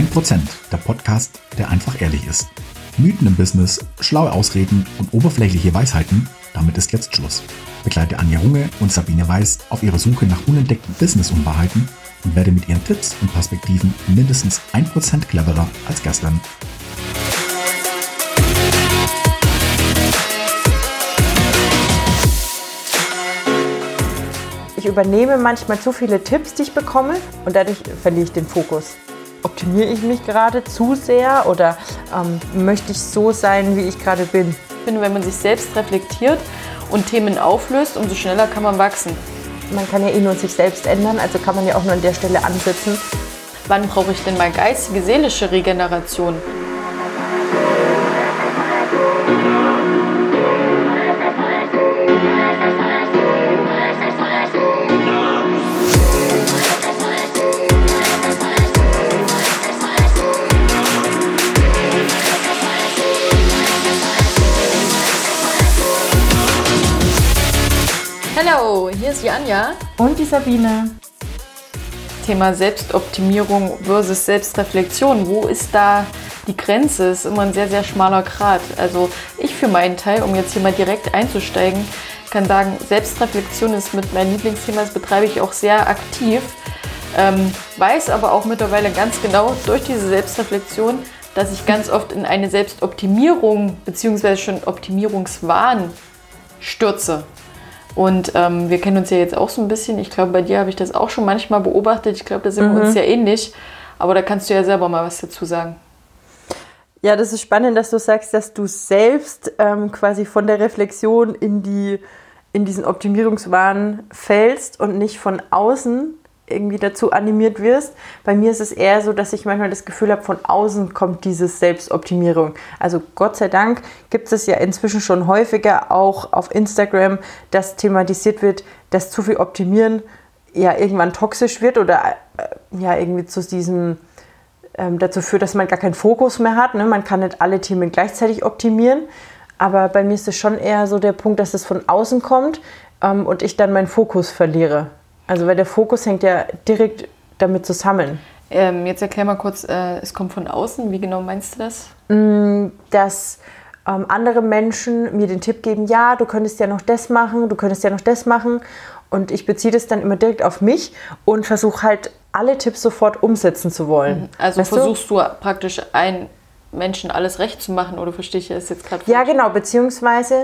1%, der Podcast, der einfach ehrlich ist. Mythen im Business, schlaue Ausreden und oberflächliche Weisheiten, damit ist jetzt Schluss. Begleite Anja Runge und Sabine Weiß auf ihrer Suche nach unentdeckten Business-Unwahrheiten und werde mit ihren Tipps und Perspektiven mindestens 1% cleverer als gestern. Ich übernehme manchmal zu viele Tipps, die ich bekomme, und dadurch verliere ich den Fokus. Optimiere ich mich gerade zu sehr oder möchte ich so sein, wie ich gerade bin? Ich finde, wenn man sich selbst reflektiert und Themen auflöst, umso schneller kann man wachsen. Man kann ja nur sich selbst ändern, also kann man ja auch nur an der Stelle ansetzen. Wann brauche ich denn mal geistige, seelische Regeneration? Hallo, hier ist die Anja und die Sabine. Thema Selbstoptimierung versus Selbstreflexion. Wo ist da die Grenze? Ist immer ein sehr, sehr schmaler Grat. Also ich für meinen Teil, um jetzt hier mal direkt einzusteigen, kann sagen, Selbstreflexion ist mit meinem Lieblingsthema, das betreibe ich auch sehr aktiv. Weiß aber auch mittlerweile ganz genau durch diese Selbstreflexion, dass ich ganz oft in eine Selbstoptimierung bzw. schon Optimierungswahn stürze. Und wir kennen uns ja jetzt auch so ein bisschen. Ich glaube, bei dir habe ich das auch schon manchmal beobachtet. Ich glaube, da sind wir uns ja ähnlich. Aber da kannst du ja selber mal was dazu sagen. Ja, das ist spannend, dass du sagst, dass du selbst quasi von der Reflexion in diesen Optimierungswahn fällst und nicht von außen irgendwie dazu animiert wirst. Bei mir ist es eher so, dass ich manchmal das Gefühl habe, von außen kommt diese Selbstoptimierung. Also Gott sei Dank gibt es ja inzwischen schon häufiger auch auf Instagram, dass thematisiert wird, dass zu viel Optimieren ja irgendwann toxisch wird oder ja irgendwie zu diesem dazu führt, dass man gar keinen Fokus mehr hat. Ne? Man kann nicht alle Themen gleichzeitig optimieren. Aber bei mir ist es schon eher so der Punkt, dass es von außen kommt und ich dann meinen Fokus verliere. Also weil der Fokus hängt ja direkt damit zusammen. Jetzt erklär mal kurz, es kommt von außen. Wie genau meinst du das? Dass andere Menschen mir den Tipp geben, ja, du könntest ja noch das machen, du könntest ja noch das machen. Und ich beziehe das dann immer direkt auf mich und versuche halt alle Tipps sofort umsetzen zu wollen. Also versuchst du praktisch einen Menschen alles recht zu machen, oder verstehe ich das jetzt gerade falsch? Ja, genau, beziehungsweise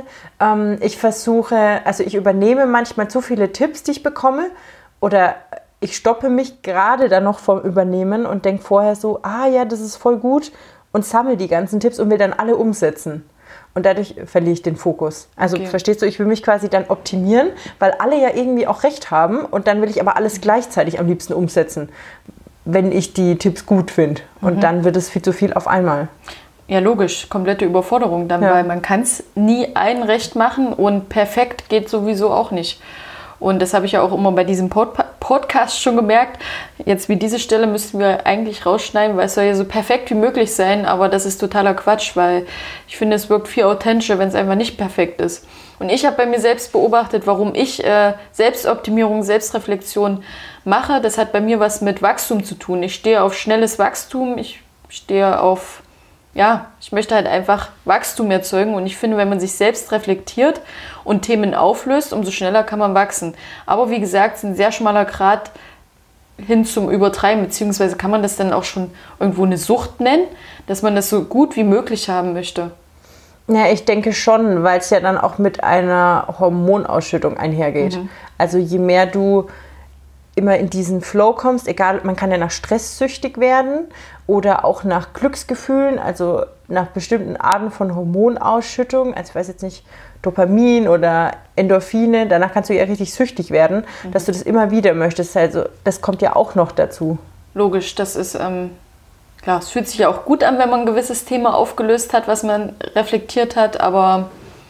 ich übernehme manchmal zu viele Tipps, die ich bekomme, oder ich stoppe mich gerade dann noch vom Übernehmen und denke vorher so, ja, das ist voll gut, und sammle die ganzen Tipps und will dann alle umsetzen. Und dadurch verliere ich den Fokus. Also Verstehst du, ich will mich quasi dann optimieren, weil alle ja irgendwie auch recht haben, und dann will ich aber alles gleichzeitig am liebsten umsetzen, wenn ich die Tipps gut finde. Und dann wird es viel zu viel auf einmal. Ja, logisch. Komplette Überforderung dann, weil man kann es nie allen recht machen und perfekt geht sowieso auch nicht. Und das habe ich ja auch immer bei diesem Podcast schon gemerkt. Jetzt wie diese Stelle müssten wir eigentlich rausschneiden, weil es soll ja so perfekt wie möglich sein, aber das ist totaler Quatsch, weil ich finde, es wirkt viel authentischer, wenn es einfach nicht perfekt ist. Und ich habe bei mir selbst beobachtet, warum ich Selbstoptimierung, Selbstreflexion mache. Das hat bei mir was mit Wachstum zu tun. Ich stehe auf schnelles Wachstum, ich stehe auf, ich möchte halt einfach Wachstum erzeugen, und ich finde, wenn man sich selbst reflektiert und Themen auflöst, umso schneller kann man wachsen. Aber wie gesagt, es ist ein sehr schmaler Grat hin zum Übertreiben, beziehungsweise kann man das dann auch schon irgendwo eine Sucht nennen, dass man das so gut wie möglich haben möchte. Ja, ich denke schon, weil es ja dann auch mit einer Hormonausschüttung einhergeht. Also je mehr du immer in diesen Flow kommst, egal, man kann ja nach Stress süchtig werden oder auch nach Glücksgefühlen, also nach bestimmten Arten von Hormonausschüttung, also ich weiß jetzt nicht, Dopamin oder Endorphine, danach kannst du ja richtig süchtig werden, dass du das immer wieder möchtest, also das kommt ja auch noch dazu. Logisch, das ist, klar, es fühlt sich ja auch gut an, wenn man ein gewisses Thema aufgelöst hat, was man reflektiert hat, aber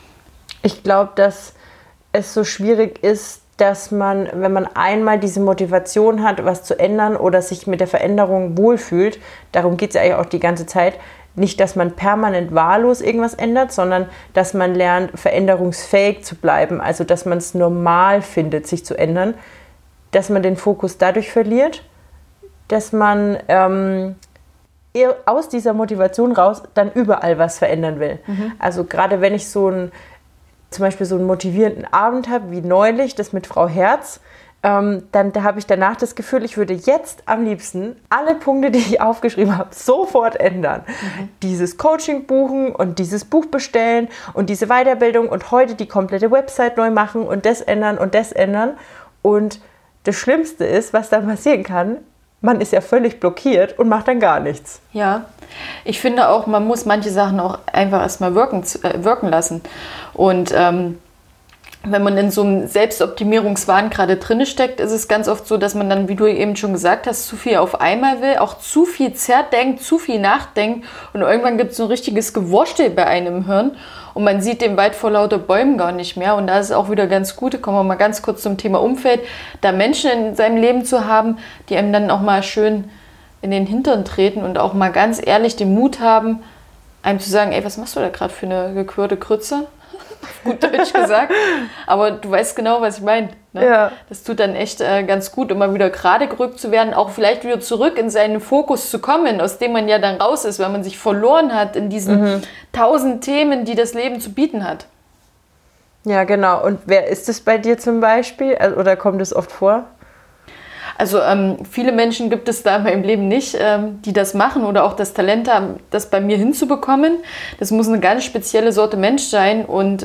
ich glaube, dass es so schwierig ist, dass man, wenn man einmal diese Motivation hat, was zu ändern oder sich mit der Veränderung wohlfühlt, darum geht es ja eigentlich auch die ganze Zeit, nicht, dass man permanent wahllos irgendwas ändert, sondern dass man lernt, veränderungsfähig zu bleiben, also dass man es normal findet, sich zu ändern, dass man den Fokus dadurch verliert, dass man eher aus dieser Motivation raus dann überall was verändern will. Also gerade wenn ich zum Beispiel so einen motivierenden Abend habe, wie neulich, das mit Frau Herz, dann da habe ich danach das Gefühl, ich würde jetzt am liebsten alle Punkte, die ich aufgeschrieben habe, sofort ändern. Dieses Coaching buchen und dieses Buch bestellen und diese Weiterbildung und heute die komplette Website neu machen und das ändern und das ändern. Und das Schlimmste ist, was dann passieren kann, man ist ja völlig blockiert und macht dann gar nichts. Ja, ich finde auch, man muss manche Sachen auch einfach erstmal wirken lassen. Und wenn man in so einem Selbstoptimierungswahn gerade drin steckt, ist es ganz oft so, dass man dann, wie du eben schon gesagt hast, zu viel auf einmal will, auch zu viel zerdenkt, zu viel nachdenkt und irgendwann gibt es so ein richtiges Gewurstel bei einem im Hirn und man sieht den Wald vor lauter Bäumen gar nicht mehr und da ist es auch wieder ganz gut, kommen wir mal ganz kurz zum Thema Umfeld, da Menschen in seinem Leben zu haben, die einem dann auch mal schön in den Hintern treten und auch mal ganz ehrlich den Mut haben, einem zu sagen, ey, was machst du da gerade für eine gequirlte Krütze? Auf gut Deutsch gesagt. Aber du weißt genau, was ich meine. Ne? Ja. Das tut dann echt ganz gut, immer wieder gerade gerückt zu werden, auch vielleicht wieder zurück in seinen Fokus zu kommen, aus dem man ja dann raus ist, weil man sich verloren hat in diesen 1000 Themen, die das Leben zu bieten hat. Ja, genau. Und wer ist es bei dir zum Beispiel? Oder kommt es oft vor? Also viele Menschen gibt es da in meinem Leben nicht, die das machen oder auch das Talent haben, das bei mir hinzubekommen. Das muss eine ganz spezielle Sorte Mensch sein und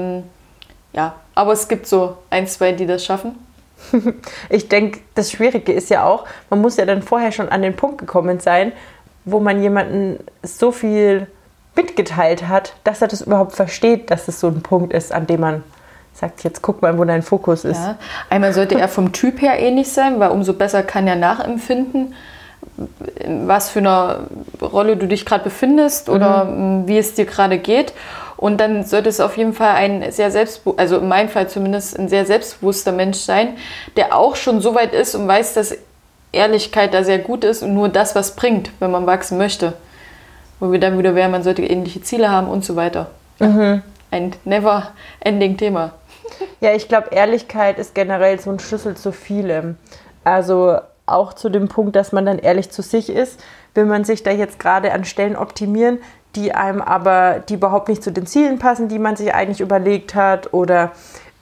ja, aber es gibt so 1, 2, die das schaffen. Ich denke, das Schwierige ist ja auch, man muss ja dann vorher schon an den Punkt gekommen sein, wo man jemanden so viel mitgeteilt hat, dass er das überhaupt versteht, dass es so ein Punkt ist, an dem man sagt, jetzt guck mal, wo dein Fokus ist. Ja. Einmal sollte er vom Typ her ähnlich sein, weil umso besser kann er nachempfinden, was für eine Rolle du dich gerade befindest oder wie es dir gerade geht. Und dann sollte es auf jeden Fall also in meinem Fall zumindest ein sehr selbstbewusster Mensch sein, der auch schon so weit ist und weiß, dass Ehrlichkeit da sehr gut ist und nur das, was bringt, wenn man wachsen möchte. Wo wir dann wieder wären, man sollte ähnliche Ziele haben und so weiter. Ja. Ein never-ending Thema. Ja, ich glaube, Ehrlichkeit ist generell so ein Schlüssel zu vielem. Also auch zu dem Punkt, dass man dann ehrlich zu sich ist. Will man sich da jetzt gerade an Stellen optimieren, die überhaupt nicht zu den Zielen passen, die man sich eigentlich überlegt hat oder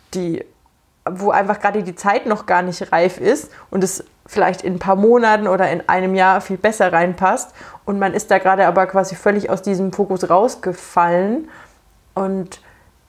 wo einfach gerade die Zeit noch gar nicht reif ist und es vielleicht in ein paar Monaten oder in einem Jahr viel besser reinpasst und man ist da gerade aber quasi völlig aus diesem Fokus rausgefallen und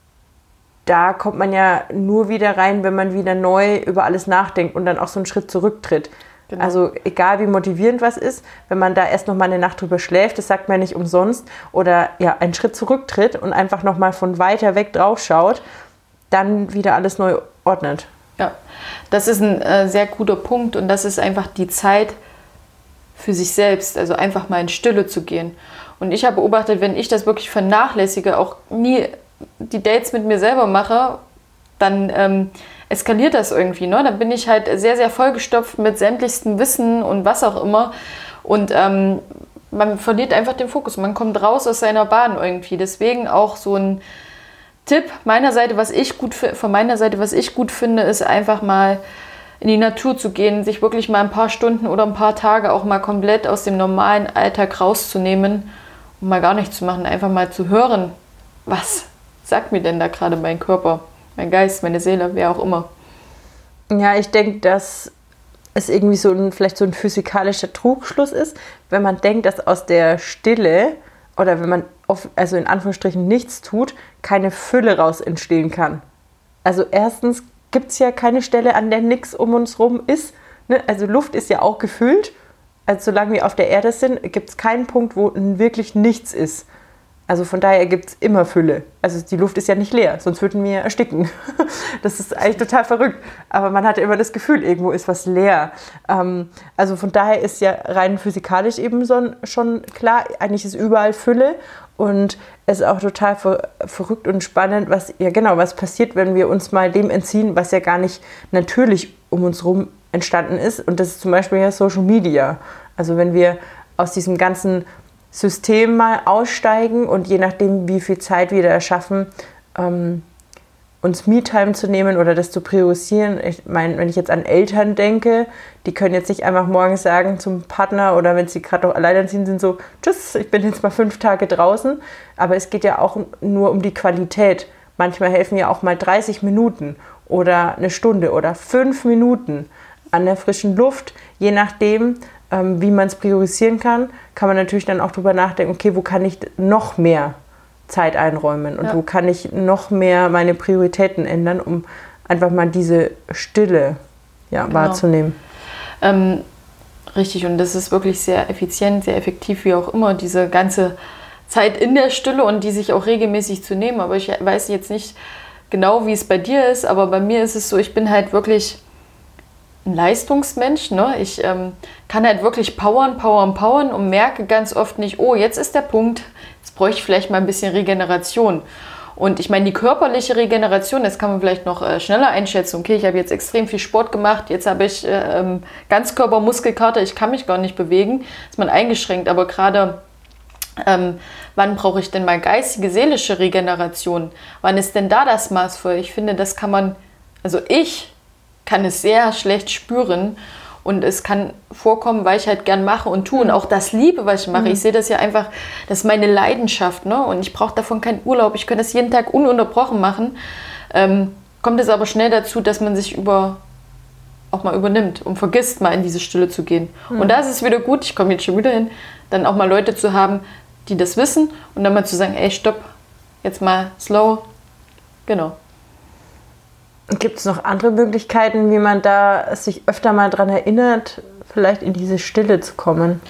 da kommt man ja nur wieder rein, wenn man wieder neu über alles nachdenkt und dann auch so einen Schritt zurücktritt. Genau. Also egal wie motivierend was ist, wenn man da erst noch mal eine Nacht drüber schläft, das sagt man nicht umsonst, oder ja, einen Schritt zurücktritt und einfach noch mal von weiter weg drauf schaut, dann wieder alles neu ordnet. Ja, das ist ein sehr guter Punkt und das ist einfach die Zeit für sich selbst, also einfach mal in Stille zu gehen. Und ich habe beobachtet, wenn ich das wirklich vernachlässige, auch nie die Dates mit mir selber mache, dann eskaliert das irgendwie. Ne? Dann bin ich halt sehr, sehr vollgestopft mit sämtlichstem Wissen und was auch immer. Und man verliert einfach den Fokus. Man kommt raus aus seiner Bahn irgendwie. Deswegen auch so ein Tipp von meiner Seite, was ich gut finde, ist einfach mal in die Natur zu gehen, sich wirklich mal ein paar Stunden oder ein paar Tage auch mal komplett aus dem normalen Alltag rauszunehmen und mal gar nichts zu machen. Einfach mal zu hören, was sagt mir denn da gerade mein Körper, mein Geist, meine Seele, wer auch immer. Ja, ich denke, dass es irgendwie vielleicht so ein physikalischer Trugschluss ist, wenn man denkt, dass aus der Stille oder wenn man also in Anführungsstrichen nichts tut, keine Fülle raus entstehen kann. Also erstens gibt es ja keine Stelle, an der nichts um uns rum ist. Ne? Also Luft ist ja auch gefüllt. Also solange wir auf der Erde sind, gibt es keinen Punkt, wo wirklich nichts ist. Also von daher gibt es immer Fülle. Also die Luft ist ja nicht leer, sonst würden wir ersticken. Das ist eigentlich total verrückt. Aber man hat ja immer das Gefühl, irgendwo ist was leer. Also von daher ist ja rein physikalisch eben schon klar, eigentlich ist überall Fülle. Und es ist auch total verrückt und spannend, was passiert, wenn wir uns mal dem entziehen, was ja gar nicht natürlich um uns herum entstanden ist. Und das ist zum Beispiel ja Social Media. Also wenn wir aus diesem ganzen System mal aussteigen und je nachdem, wie viel Zeit wir da schaffen, uns Me-Time zu nehmen oder das zu priorisieren. Ich meine, wenn ich jetzt an Eltern denke, die können jetzt nicht einfach morgens sagen zum Partner oder wenn sie gerade noch alleinerziehend sind, so, tschüss, ich bin jetzt mal 5 Tage draußen. Aber es geht ja auch nur um die Qualität. Manchmal helfen ja auch mal 30 Minuten oder eine Stunde oder 5 Minuten an der frischen Luft. Je nachdem, wie man es priorisieren kann man natürlich dann auch drüber nachdenken, okay, wo kann ich noch mehr Zeit einräumen und wo kann ich noch mehr meine Prioritäten ändern, um einfach mal diese Stille wahrzunehmen. Richtig, und das ist wirklich sehr effizient, sehr effektiv, wie auch immer, diese ganze Zeit in der Stille und die sich auch regelmäßig zu nehmen. Aber ich weiß jetzt nicht genau, wie es bei dir ist, aber bei mir ist es so, ich bin halt wirklich ein Leistungsmensch. Ne? Ich kann halt wirklich powern und merke ganz oft nicht, oh, jetzt ist der Punkt, jetzt bräuchte ich vielleicht mal ein bisschen Regeneration. Und ich meine, die körperliche Regeneration, das kann man vielleicht noch schneller einschätzen. Okay, ich habe jetzt extrem viel Sport gemacht, jetzt habe ich Ganzkörpermuskelkater, ich kann mich gar nicht bewegen, ist man eingeschränkt. Aber gerade, wann brauche ich denn mal geistige, seelische Regeneration? Wann ist denn da das maßvoll? Ich finde, das kann man, also ich kann es sehr schlecht spüren. Und es kann vorkommen, weil ich halt gern mache und tue und auch das liebe, was ich mache. Ich sehe das ja einfach, das ist meine Leidenschaft, ne? Und ich brauche davon keinen Urlaub. Ich könnte das jeden Tag ununterbrochen machen. Kommt es aber schnell dazu, dass man sich auch mal übernimmt und vergisst, mal in diese Stille zu gehen. Und da ist es wieder gut, ich komme jetzt schon wieder hin, dann auch mal Leute zu haben, die das wissen und dann mal zu sagen, ey, stopp, jetzt mal slow. Genau. Gibt es noch andere Möglichkeiten, wie man da sich öfter mal dran erinnert, vielleicht in diese Stille zu kommen?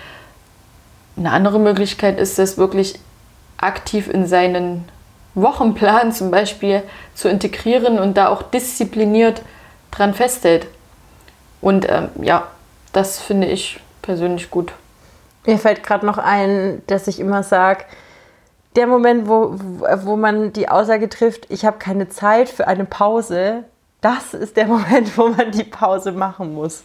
Eine andere Möglichkeit ist, das wirklich aktiv in seinen Wochenplan zum Beispiel zu integrieren und da auch diszipliniert dran festhält. Und das finde ich persönlich gut. Mir fällt gerade noch ein, dass ich immer sage, der Moment, wo man die Aussage trifft, ich habe keine Zeit für eine Pause, das ist der Moment, wo man die Pause machen muss.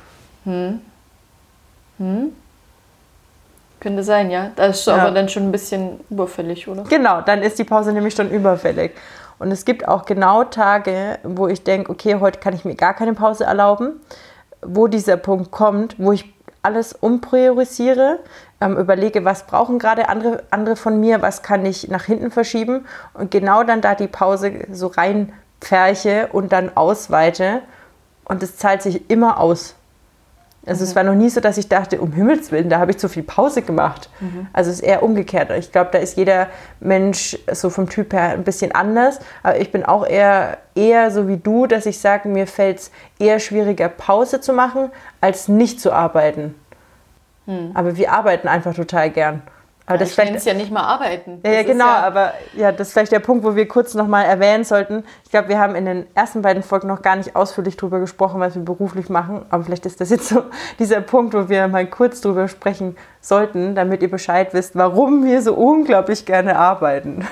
Könnte sein, ja. Das ist aber dann schon ein bisschen überfällig, oder? Genau, dann ist die Pause nämlich schon überfällig. Und es gibt auch genau Tage, wo ich denke, okay, heute kann ich mir gar keine Pause erlauben, wo dieser Punkt kommt, wo ich alles umpriorisiere, überlege, was brauchen gerade andere von mir, was kann ich nach hinten verschieben und genau dann da die Pause so reinpferche und dann ausweite und es zahlt sich immer aus. Also es war noch nie so, dass ich dachte, um Himmels Willen, da habe ich zu viel Pause gemacht. Also es ist eher umgekehrt. Ich glaube, da ist jeder Mensch so vom Typ her ein bisschen anders. Aber ich bin auch eher so wie du, dass ich sage, mir fällt es eher schwieriger, Pause zu machen, als nicht zu arbeiten. Aber wir arbeiten einfach total gern. Aber das ich nenne es ja nicht mal arbeiten. Ja, genau, aber das ist vielleicht der Punkt, wo wir kurz nochmal erwähnen sollten. Ich glaube, wir haben in den ersten beiden Folgen noch gar nicht ausführlich drüber gesprochen, was wir beruflich machen. Aber vielleicht ist das jetzt so dieser Punkt, wo wir mal kurz drüber sprechen sollten, damit ihr Bescheid wisst, warum wir so unglaublich gerne arbeiten.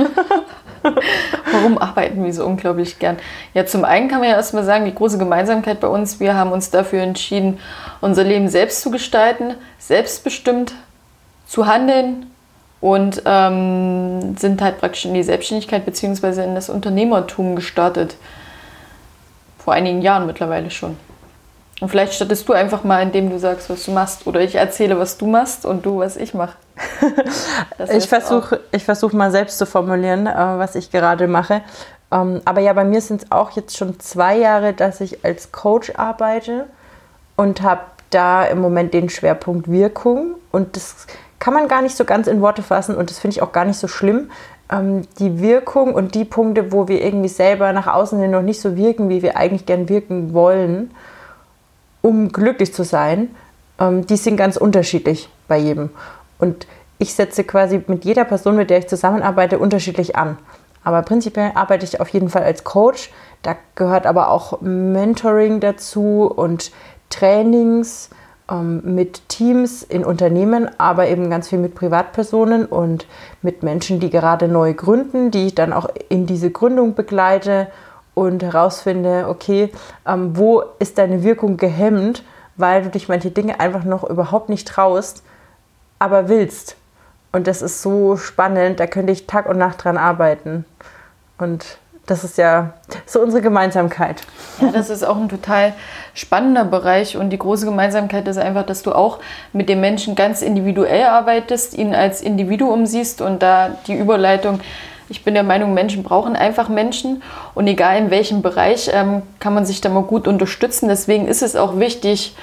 Warum arbeiten wir so unglaublich gern? Ja, zum einen kann man ja erstmal sagen, die große Gemeinsamkeit bei uns, wir haben uns dafür entschieden, unser Leben selbst zu gestalten, selbstbestimmt zu handeln und sind halt praktisch in die Selbstständigkeit bzw. in das Unternehmertum gestartet. Vor einigen Jahren mittlerweile schon. Und vielleicht startest du einfach mal, indem du sagst, was du machst. Oder ich erzähle, was du machst und du, was ich mache. Ich versuch mal selbst zu formulieren, was ich gerade mache. Aber ja, bei mir sind es auch jetzt schon 2 Jahre, dass ich als Coach arbeite und habe da im Moment den Schwerpunkt Wirkung. Und das kann man gar nicht so ganz in Worte fassen und das finde ich auch gar nicht so schlimm. Die Wirkung und die Punkte, wo wir irgendwie selber nach außen hin noch nicht so wirken, wie wir eigentlich gern wirken wollen, um glücklich zu sein, die sind ganz unterschiedlich bei jedem. Und ich setze quasi mit jeder Person, mit der ich zusammenarbeite, unterschiedlich an. Aber prinzipiell arbeite ich auf jeden Fall als Coach. Da gehört aber auch Mentoring dazu und Trainings mit Teams in Unternehmen, aber eben ganz viel mit Privatpersonen und mit Menschen, die gerade neu gründen, die ich dann auch in diese Gründung begleite und herausfinde, okay, wo ist deine Wirkung gehemmt, weil du dich manche Dinge einfach noch überhaupt nicht traust, aber willst. Und das ist so spannend, da könnte ich Tag und Nacht dran arbeiten. Und Das ist ja so unsere Gemeinsamkeit. Ja, das ist auch ein total spannender Bereich und die große Gemeinsamkeit ist einfach, dass du auch mit dem Menschen ganz individuell arbeitest, ihn als Individuum siehst und da die Überleitung, ich bin der Meinung, Menschen brauchen einfach Menschen und egal in welchem Bereich kann man sich da mal gut unterstützen. Deswegen ist es auch wichtig,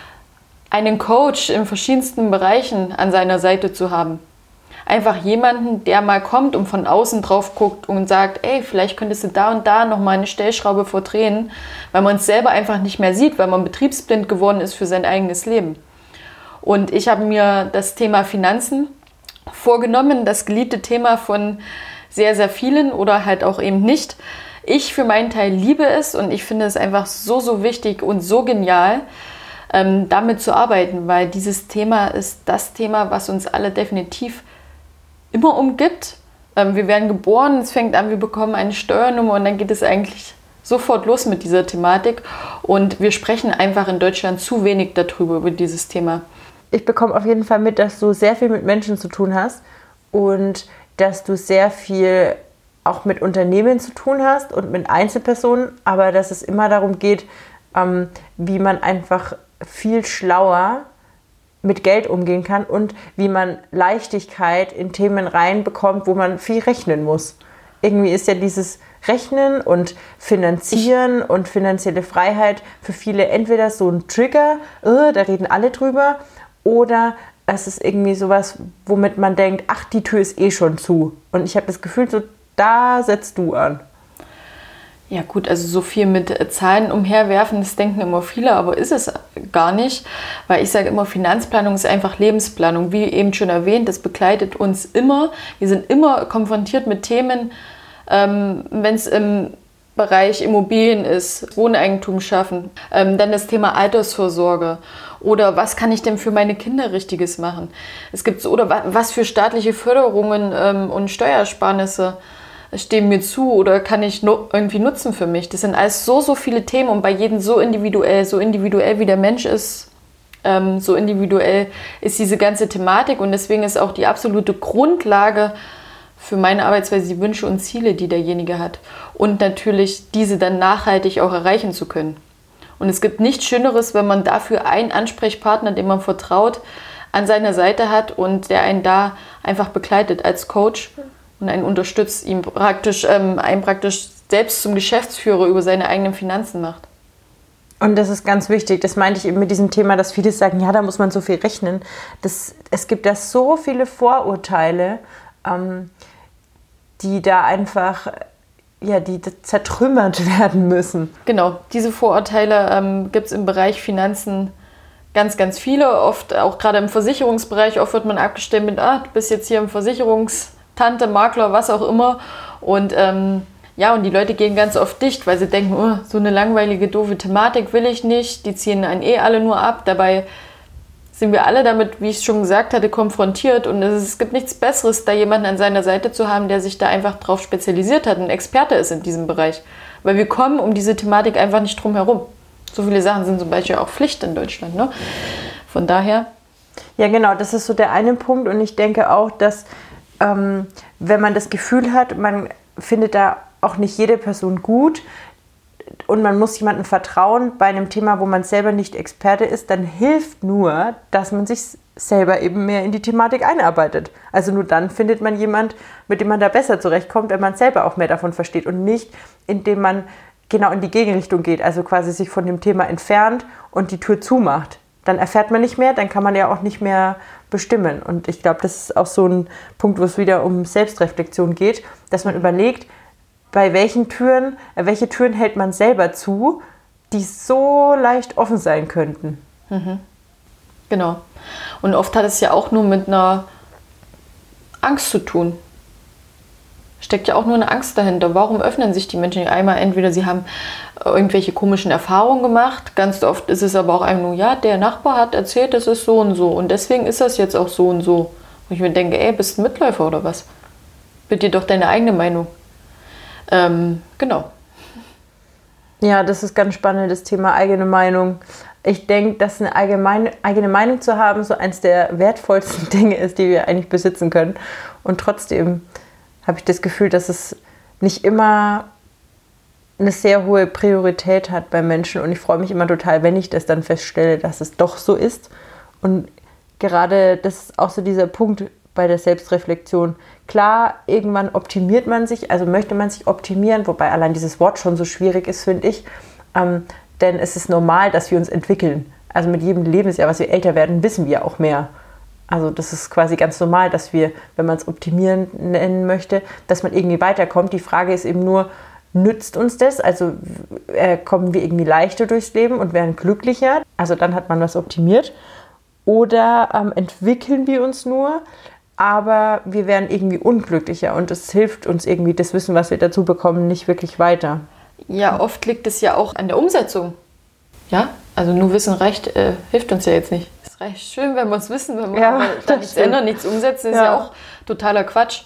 einen Coach in verschiedensten Bereichen an seiner Seite zu haben. Einfach jemanden, der mal kommt und von außen drauf guckt und sagt, ey, vielleicht könntest du da und da nochmal eine Stellschraube verdrehen, weil man es selber einfach nicht mehr sieht, weil man betriebsblind geworden ist für sein eigenes Leben. Und ich habe mir das Thema Finanzen vorgenommen, das geliebte Thema von sehr, sehr vielen oder halt auch eben nicht. Ich für meinen Teil liebe es und ich finde es einfach so, so wichtig und so genial, damit zu arbeiten, weil dieses Thema ist das Thema, was uns alle definitiv immer umgibt. Wir werden geboren, es fängt an, wir bekommen eine Steuernummer und dann geht es eigentlich sofort los mit dieser Thematik. Und wir sprechen einfach in Deutschland zu wenig darüber, über dieses Thema. Ich bekomme auf jeden Fall mit, dass du sehr viel mit Menschen zu tun hast und dass du sehr viel auch mit Unternehmen zu tun hast und mit Einzelpersonen, aber dass es immer darum geht, wie man einfach viel schlauer mit Geld umgehen kann und wie man Leichtigkeit in Themen reinbekommt, wo man viel rechnen muss. Irgendwie ist ja dieses Rechnen und Finanzieren und finanzielle Freiheit für viele entweder so ein Trigger, da reden alle drüber, oder es ist irgendwie sowas, womit man denkt, ach, die Tür ist eh schon zu. Und ich habe das Gefühl, so da setzt du an. Ja gut, also so viel mit Zahlen umherwerfen, das denken immer viele, aber ist es gar nicht, weil ich sage immer, Finanzplanung ist einfach Lebensplanung. Wie eben schon erwähnt, das begleitet uns immer. Wir sind immer konfrontiert mit Themen, wenn es im Bereich Immobilien ist, Wohneigentum schaffen, dann das Thema Altersvorsorge oder was kann ich denn für meine Kinder Richtiges machen? Es gibt oder was für staatliche Förderungen und Steuersparnisse stehen mir zu oder kann ich irgendwie nutzen für mich? Das sind alles so, so viele Themen und bei jedem so individuell wie der Mensch ist, so individuell ist diese ganze Thematik und deswegen ist auch die absolute Grundlage für meine Arbeitsweise die Wünsche und Ziele, die derjenige hat und natürlich diese dann nachhaltig auch erreichen zu können. Und es gibt nichts Schöneres, wenn man dafür einen Ansprechpartner, dem man vertraut, an seiner Seite hat und der einen da einfach begleitet als Coach und einen unterstützt, einen praktisch selbst zum Geschäftsführer über seine eigenen Finanzen macht. Und das ist ganz wichtig, das meinte ich eben mit diesem Thema, dass viele sagen, ja, da muss man so viel rechnen. Es gibt da so viele Vorurteile, die da einfach, ja, die zertrümmert werden müssen. Genau, diese Vorurteile gibt es im Bereich Finanzen ganz, ganz viele. Oft, auch gerade im Versicherungsbereich, oft wird man abgestellt mit, du bist jetzt hier im Tante, Makler, was auch immer. Und und die Leute gehen ganz oft dicht, weil sie denken, so eine langweilige, doofe Thematik will ich nicht. Die ziehen einen alle nur ab. Dabei sind wir alle damit, wie ich schon gesagt hatte, konfrontiert. Und es gibt nichts Besseres, da jemanden an seiner Seite zu haben, der sich da einfach drauf spezialisiert hat, ein Experte ist in diesem Bereich. Weil wir kommen um diese Thematik einfach nicht drum herum. So viele Sachen sind zum Beispiel auch Pflicht in Deutschland. Ne? Von daher. Ja, genau, das ist so der eine Punkt. Und ich denke auch, dass wenn man das Gefühl hat, man findet da auch nicht jede Person gut und man muss jemandem vertrauen bei einem Thema, wo man selber nicht Experte ist, dann hilft nur, dass man sich selber eben mehr in die Thematik einarbeitet. Also nur dann findet man jemand, mit dem man da besser zurechtkommt, wenn man selber auch mehr davon versteht und nicht, indem man genau in die Gegenrichtung geht, also quasi sich von dem Thema entfernt und die Tür zumacht. Dann erfährt man nicht mehr, dann kann man ja auch nicht mehr bestimmen. Und ich glaube, das ist auch so ein Punkt, wo es wieder um Selbstreflexion geht, dass man überlegt, bei welche Türen hält man selber zu, die so leicht offen sein könnten. Mhm. Genau. Und oft hat es ja auch nur mit einer Angst zu tun. Steckt ja auch nur eine Angst dahinter. Warum öffnen sich die Menschen einmal? Entweder sie haben irgendwelche komischen Erfahrungen gemacht. Ganz oft ist es aber auch einfach nur, ja, der Nachbar hat erzählt, das ist so und so. Und deswegen ist das jetzt auch so und so. Wo ich mir denke, bist du ein Mitläufer oder was? Bitte doch deine eigene Meinung. Genau. Ja, das ist ganz spannend, das Thema eigene Meinung. Ich denke, dass eine eigene Meinung zu haben so eins der wertvollsten Dinge ist, die wir eigentlich besitzen können. Und trotzdem habe ich das Gefühl, dass es nicht immer eine sehr hohe Priorität hat bei Menschen und ich freue mich immer total, wenn ich das dann feststelle, dass es doch so ist. Und gerade das ist auch so dieser Punkt bei der Selbstreflexion. Klar, irgendwann optimiert man sich, also möchte man sich optimieren, wobei allein dieses Wort schon so schwierig ist, finde ich. Denn es ist normal, dass wir uns entwickeln. Also mit jedem Lebensjahr, was wir älter werden, wissen wir auch mehr. Also das ist quasi ganz normal, dass wir, wenn man es optimieren nennen möchte, dass man irgendwie weiterkommt. Die Frage ist eben nur, nützt uns das? Also kommen wir irgendwie leichter durchs Leben und werden glücklicher? Also dann hat man was optimiert. Oder entwickeln wir uns nur, aber wir werden irgendwie unglücklicher und es hilft uns irgendwie, das Wissen, was wir dazu bekommen, nicht wirklich weiter. Ja, oft liegt es ja auch an der Umsetzung. Ja, also nur Wissen reicht, hilft uns ja jetzt nicht. Es reicht schön, wenn wir es wissen, wenn wir aber da nichts ändern, nichts umsetzen, ist ja auch totaler Quatsch.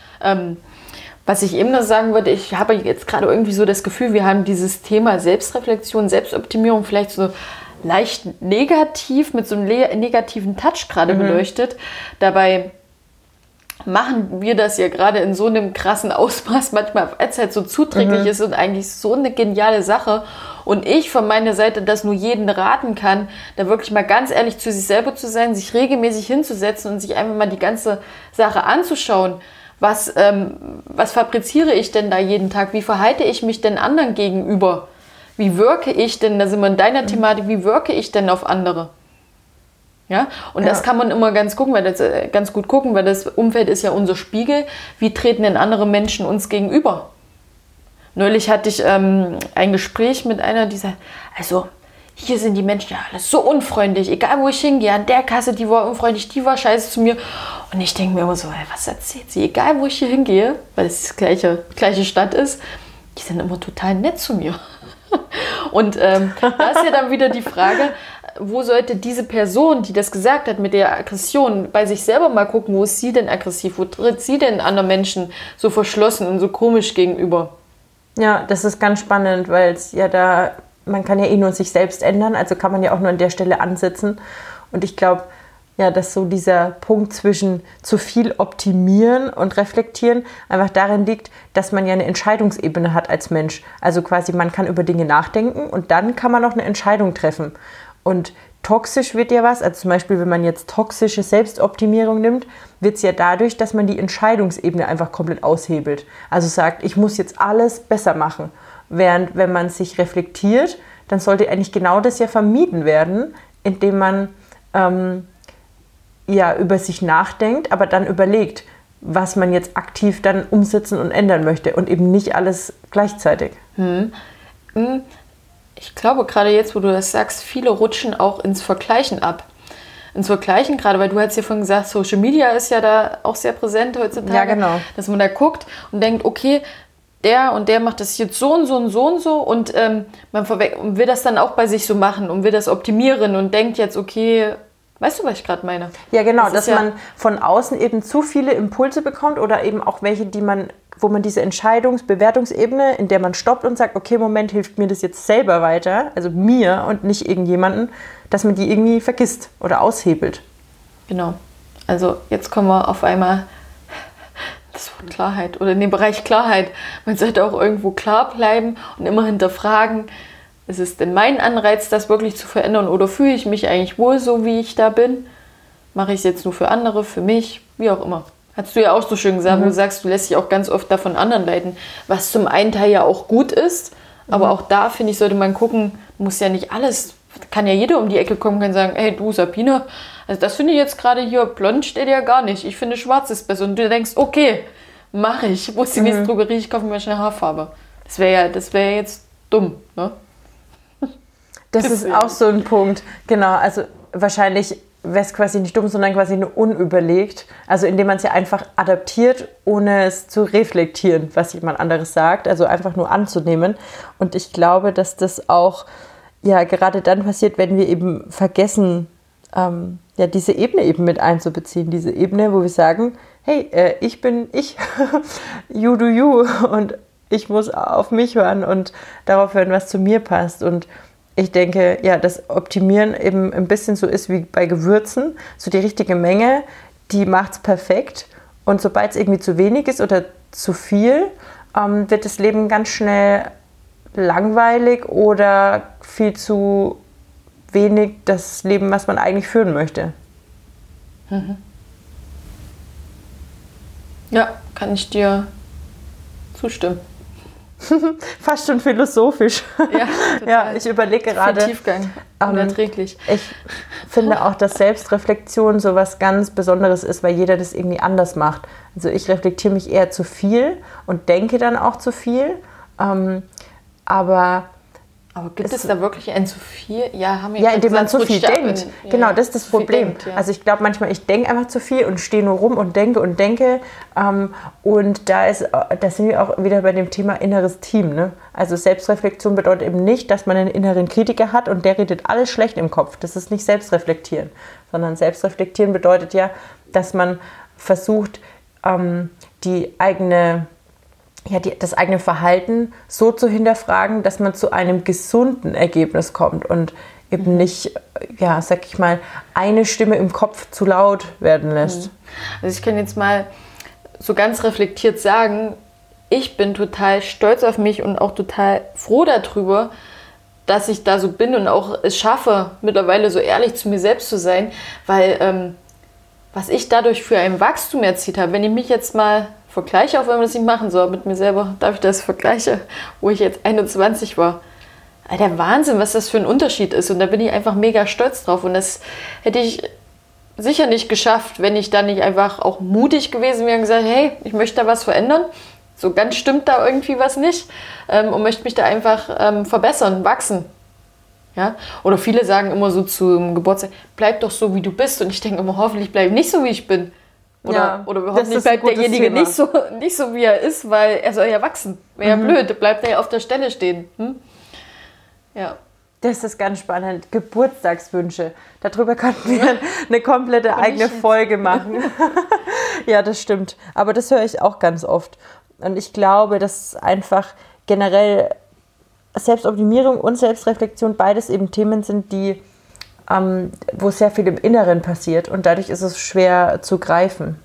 Was ich eben noch sagen würde, ich habe jetzt gerade irgendwie so das Gefühl, wir haben dieses Thema Selbstreflexion, Selbstoptimierung vielleicht so leicht negativ, mit so einem negativen Touch gerade beleuchtet. Dabei machen wir das ja gerade in so einem krassen Ausmaß manchmal, als es halt so zuträglich ist und eigentlich so eine geniale Sache. Und ich von meiner Seite das nur jedem raten kann, da wirklich mal ganz ehrlich zu sich selber zu sein, sich regelmäßig hinzusetzen und sich einfach mal die ganze Sache anzuschauen. Was fabriziere ich denn da jeden Tag? Wie verhalte ich mich denn anderen gegenüber? Wie wirke ich denn, da sind wir in deiner Thematik, wie wirke ich denn auf andere? Ja, und das kann man immer ganz gut gucken, weil das Umfeld ist ja unser Spiegel. Wie treten denn andere Menschen uns gegenüber? Neulich hatte ich ein Gespräch mit einer, die sagt, also hier sind die Menschen ja alle so unfreundlich, egal wo ich hingehe, an der Kasse, die war unfreundlich, die war scheiße zu mir. Und ich denke mir immer so, was erzählt sie? Egal wo ich hier hingehe, weil es die gleiche Stadt ist, die sind immer total nett zu mir. Und da ist ja dann wieder die Frage, wo sollte diese Person, die das gesagt hat mit der Aggression, bei sich selber mal gucken, wo ist sie denn aggressiv, wo tritt sie denn anderen Menschen so verschlossen und so komisch gegenüber? Ja, das ist ganz spannend, weil es ja man kann ja eh nur sich selbst ändern, also kann man ja auch nur an der Stelle ansetzen. Und ich glaube, ja, dass so dieser Punkt zwischen zu viel optimieren und reflektieren einfach darin liegt, dass man ja eine Entscheidungsebene hat als Mensch. Also quasi man kann über Dinge nachdenken und dann kann man auch eine Entscheidung treffen. Und toxisch wird ja was, also zum Beispiel, wenn man jetzt toxische Selbstoptimierung nimmt, wird es ja dadurch, dass man die Entscheidungsebene einfach komplett aushebelt. Also sagt, ich muss jetzt alles besser machen. Während wenn man sich reflektiert, dann sollte eigentlich genau das ja vermieden werden, indem man über sich nachdenkt, aber dann überlegt, was man jetzt aktiv dann umsetzen und ändern möchte und eben nicht alles gleichzeitig. Ich glaube, gerade jetzt, wo du das sagst, viele rutschen auch ins Vergleichen ab. Ins Vergleichen, gerade weil du hast ja vorhin gesagt, Social Media ist ja da auch sehr präsent heutzutage. Ja, genau. Dass man da guckt und denkt, okay, der und der macht das jetzt so und so und so und so und man will das dann auch bei sich so machen und will das optimieren und denkt jetzt, okay, weißt du, was ich gerade meine? Ja, genau, dass man von außen eben zu viele Impulse bekommt oder eben auch welche, wo man diese Bewertungsebene, in der man stoppt und sagt, okay, Moment, hilft mir das jetzt selber weiter, also mir und nicht irgendjemanden, dass man die irgendwie vergisst oder aushebelt. Genau. Also jetzt kommen wir auf einmal das Wort Klarheit oder in den Bereich Klarheit. Man sollte auch irgendwo klar bleiben und immer hinterfragen, ist es denn mein Anreiz, das wirklich zu verändern oder fühle ich mich eigentlich wohl so, wie ich da bin? Mache ich es jetzt nur für andere, für mich, wie auch immer. Hast du ja auch so schön gesagt, du sagst, du lässt dich auch ganz oft davon anderen leiten, was zum einen Teil ja auch gut ist, aber auch da, finde ich, sollte man gucken, muss ja nicht alles, kann ja jeder um die Ecke kommen und kann sagen, hey du Sabine, also das finde ich jetzt gerade hier, blond steht ja gar nicht, ich finde schwarz ist besser und du denkst, okay, mache ich muss die nächste Drogerie, ich kaufe mir schnell Haarfarbe. Das wäre ja jetzt dumm, ne? Das ist auch so ein Punkt, genau, also wahrscheinlich wäre es quasi nicht dumm, sondern quasi nur unüberlegt, also indem man es ja einfach adaptiert, ohne es zu reflektieren, was jemand anderes sagt, also einfach nur anzunehmen und ich glaube, dass das auch ja gerade dann passiert, wenn wir eben vergessen, diese Ebene eben mit einzubeziehen, diese Ebene, wo wir sagen, hey, ich bin ich, you do you und ich muss auf mich hören und darauf hören, was zu mir passt und ich denke, ja, das Optimieren eben ein bisschen so ist wie bei Gewürzen, so die richtige Menge, die macht es perfekt und sobald es irgendwie zu wenig ist oder zu viel, wird das Leben ganz schnell langweilig oder viel zu wenig das Leben, was man eigentlich führen möchte. Ja, kann ich dir zustimmen. Fast schon philosophisch. Ja, total. Ja, ich überlege gerade. Viel Tiefgang, unerträglich. Ich finde auch, dass Selbstreflexion so was ganz Besonderes ist, weil jeder das irgendwie anders macht. Also ich reflektiere mich eher zu viel und denke dann auch zu viel. Aber gibt es da wirklich ein zu viel? Ja, haben wir ja, indem man zu viel denkt. Genau, das ist das Problem. Denkt, ja. Also ich glaube manchmal, ich denke einfach zu viel und stehe nur rum und denke. Und da sind wir auch wieder bei dem Thema inneres Team. Ne? Also Selbstreflexion bedeutet eben nicht, dass man einen inneren Kritiker hat und der redet alles schlecht im Kopf. Das ist nicht Selbstreflektieren. Sondern Selbstreflektieren bedeutet ja, dass man versucht, das eigene Verhalten so zu hinterfragen, dass man zu einem gesunden Ergebnis kommt und eben nicht, sag ich mal, eine Stimme im Kopf zu laut werden lässt. Also ich kann jetzt mal so ganz reflektiert sagen, ich bin total stolz auf mich und auch total froh darüber, dass ich da so bin und auch es schaffe, mittlerweile so ehrlich zu mir selbst zu sein, weil was ich dadurch für ein Wachstum erzielt habe, wenn ich mich jetzt mal vergleiche, auch wenn man das nicht machen soll, mit mir selber, darf ich das vergleiche, wo ich jetzt 21 war. Der Wahnsinn, was das für ein Unterschied ist. Und da bin ich einfach mega stolz drauf. Und das hätte ich sicher nicht geschafft, wenn ich da nicht einfach auch mutig gewesen wäre und gesagt, hey, ich möchte da was verändern. So ganz stimmt da irgendwie was nicht. Und möchte mich da einfach verbessern, wachsen. Ja? Oder viele sagen immer so zum Geburtstag, bleib doch so, wie du bist. Und ich denke immer, hoffentlich bleibe ich nicht so, wie ich bin. Oder hoffentlich bleibt derjenige nicht so, wie er ist, weil er soll ja wachsen. Wäre ja blöd, bleibt er ja auf der Stelle stehen. Ja. Das ist ganz spannend. Geburtstagswünsche. Darüber könnten wir eine komplette eigene Folge machen. Ja, das stimmt. Aber das höre ich auch ganz oft. Und ich glaube, dass einfach generell Selbstoptimierung und Selbstreflexion beides eben Themen sind, die wo sehr viel im Inneren passiert und dadurch ist es schwer zu greifen.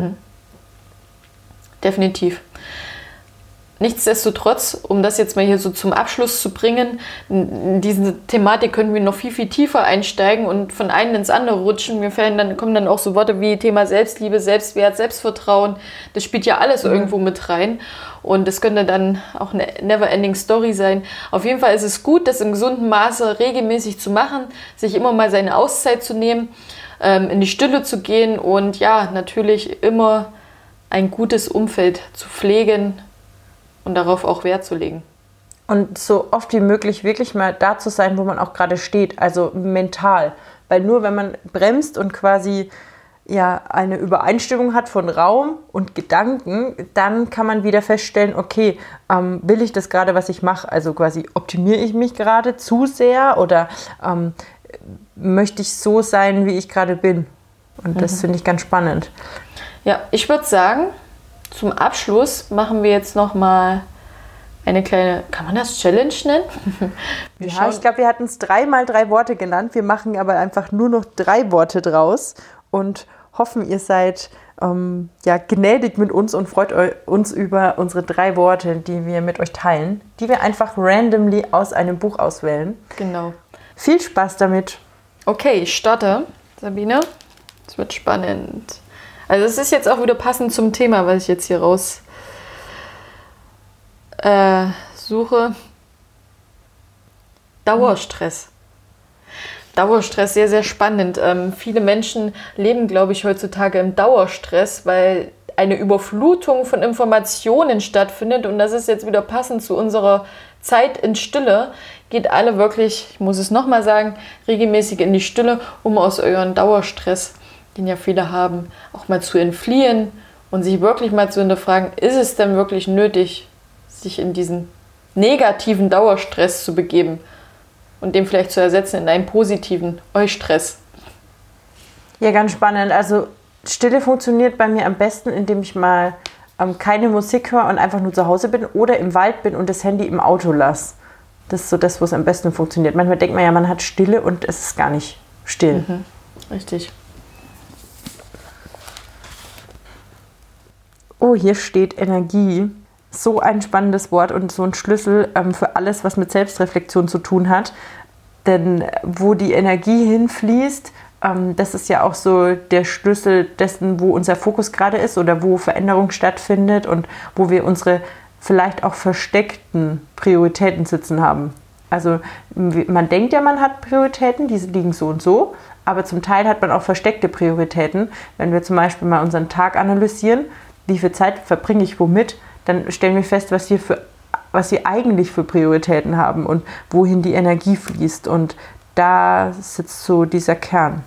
Definitiv. Nichtsdestotrotz, um das jetzt mal hier so zum Abschluss zu bringen, in diese Thematik können wir noch viel, viel tiefer einsteigen und von einem ins andere rutschen. Kommen dann auch so Worte wie Thema Selbstliebe, Selbstwert, Selbstvertrauen. Das spielt ja alles irgendwo mit rein. Und das könnte dann auch eine never-ending Story sein. Auf jeden Fall ist es gut, das im gesunden Maße regelmäßig zu machen, sich immer mal seine Auszeit zu nehmen, in die Stille zu gehen und ja, natürlich immer ein gutes Umfeld zu pflegen und darauf auch Wert zu legen. Und so oft wie möglich wirklich mal da zu sein, wo man auch gerade steht, also mental. Weil nur wenn man bremst und quasi eine Übereinstimmung hat von Raum und Gedanken, dann kann man wieder feststellen, okay, will ich das gerade, was ich mache? Also quasi optimiere ich mich gerade zu sehr oder möchte ich so sein, wie ich gerade bin? Und das finde ich ganz spannend. Ja, ich würde sagen, zum Abschluss machen wir jetzt nochmal eine kleine, kann man das Challenge nennen? Ich glaube, wir hatten es 3x3 Worte genannt. Wir machen aber einfach nur noch 3 Worte draus und hoffen, ihr seid gnädig mit uns und freut uns über unsere 3 Worte, die wir mit euch teilen, die wir einfach randomly aus einem Buch auswählen. Genau. Viel Spaß damit. Okay, ich starte. Sabine, es wird spannend. Also es ist jetzt auch wieder passend zum Thema, was ich jetzt hier raus suche. Dauerstress. Dauerstress, sehr, sehr spannend. Viele Menschen leben, glaube ich, heutzutage im Dauerstress, weil eine Überflutung von Informationen stattfindet. Und das ist jetzt wieder passend zu unserer Zeit in Stille. Geht alle wirklich, ich muss es nochmal sagen, regelmäßig in die Stille, um aus euren Dauerstress, den ja viele haben, auch mal zu entfliehen und sich wirklich mal zu hinterfragen, ist es denn wirklich nötig, sich in diesen negativen Dauerstress zu begeben und den vielleicht zu ersetzen in einen positiven Eustress. Ja, ganz spannend. Also Stille funktioniert bei mir am besten, indem ich mal keine Musik höre und einfach nur zu Hause bin oder im Wald bin und das Handy im Auto lasse. Das ist so das, wo es am besten funktioniert. Manchmal denkt man ja, man hat Stille und es ist gar nicht still. Richtig. Oh, hier steht Energie. so ein spannendes Wort und so ein Schlüssel für alles, was mit Selbstreflexion zu tun hat. Denn wo die Energie hinfließt, das ist ja auch so der Schlüssel dessen, wo unser Fokus gerade ist oder wo Veränderung stattfindet und wo wir unsere vielleicht auch versteckten Prioritäten sitzen haben. Also man denkt ja, man hat Prioritäten, die liegen so und so, aber zum Teil hat man auch versteckte Prioritäten. Wenn wir zum Beispiel mal unseren Tag analysieren, wie viel Zeit verbringe ich womit, dann stellen wir fest, was wir eigentlich für Prioritäten haben und wohin die Energie fließt. Und da sitzt so dieser Kern.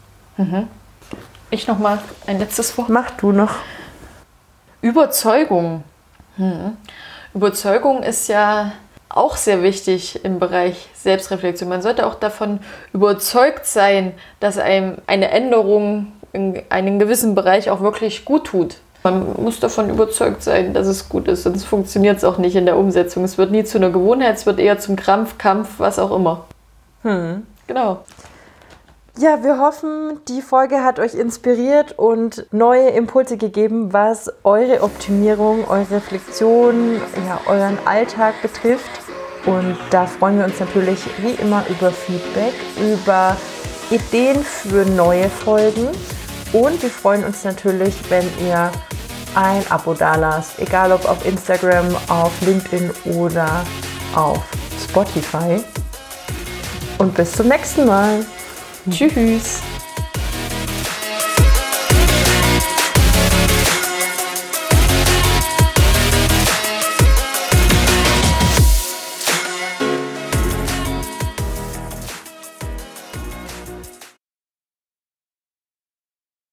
Ich nochmal ein letztes Wort. Mach du noch. Überzeugung. Überzeugung ist ja auch sehr wichtig im Bereich Selbstreflexion. Man sollte auch davon überzeugt sein, dass einem eine Änderung in einem gewissen Bereich auch wirklich gut tut. Man muss davon überzeugt sein, dass es gut ist, sonst funktioniert es auch nicht in der Umsetzung. Es wird nie zu einer Gewohnheit, es wird eher zum Krampf, Kampf, was auch immer. Genau. Ja, wir hoffen, die Folge hat euch inspiriert und neue Impulse gegeben, was eure Optimierung, eure Reflexion, ja, euren Alltag betrifft. Und da freuen wir uns natürlich wie immer über Feedback, über Ideen für neue Folgen. Und wir freuen uns natürlich, wenn ihr ein Abo dalasst, egal ob auf Instagram, auf LinkedIn oder auf Spotify. Und bis zum nächsten Mal. Tschüss.